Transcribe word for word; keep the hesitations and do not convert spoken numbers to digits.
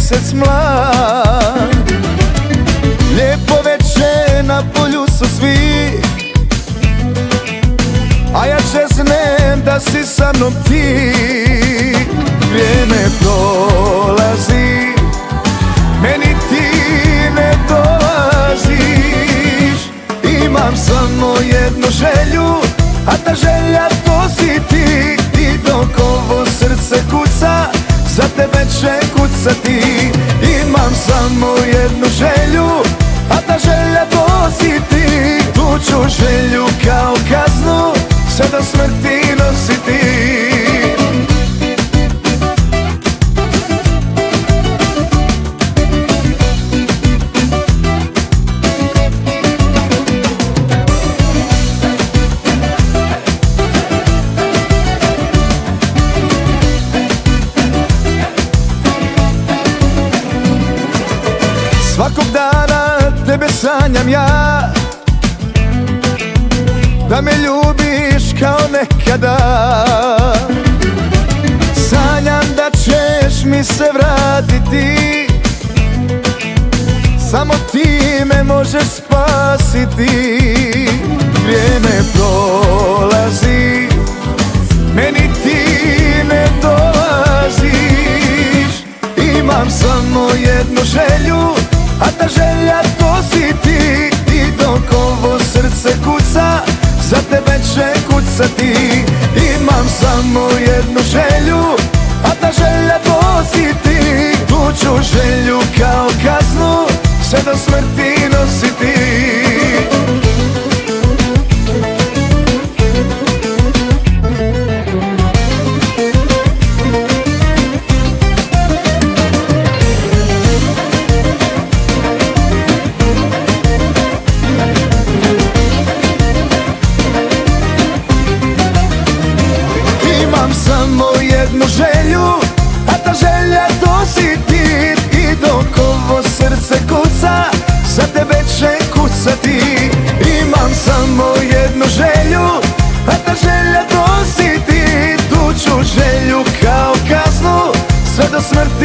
mjesec mlad. Lijepo veče na polju su svi, a ja čeznem da si sa mnom ti. Vrijeme prolazi, meni ti ne dolaziš. Imam samo jednu želju, a ta želja to si ti. I dok ovo srce kuca, za tebe će kucati. Imam samo jednu želju, a ta želja to si ti. Tu ću želju kao kaznu sve do smrti nositi. Svakog dana tebe sanjam ja, da me ljubiš kao nekada. Sanjam da ćeš mi se vratiti, samo ti me možeš spasiti. Vrijeme prolazi, meni ti ne dolaziš. Imam samo jednu želju, a ta želja to si ti. I dok ovo srce kuca, za tebe će kucati. Imam samo jednu želju, a ta želja to si ti. Tu ću želju kao kaznu sve do smrti nositi. Samo jednu želju, a ta želja to si ti. I dok ovo srce kuca, za tebe će kucati. Imam samo jednu želju, a ta želja to si ti. Tu ću želju kao kaznu sve do smrti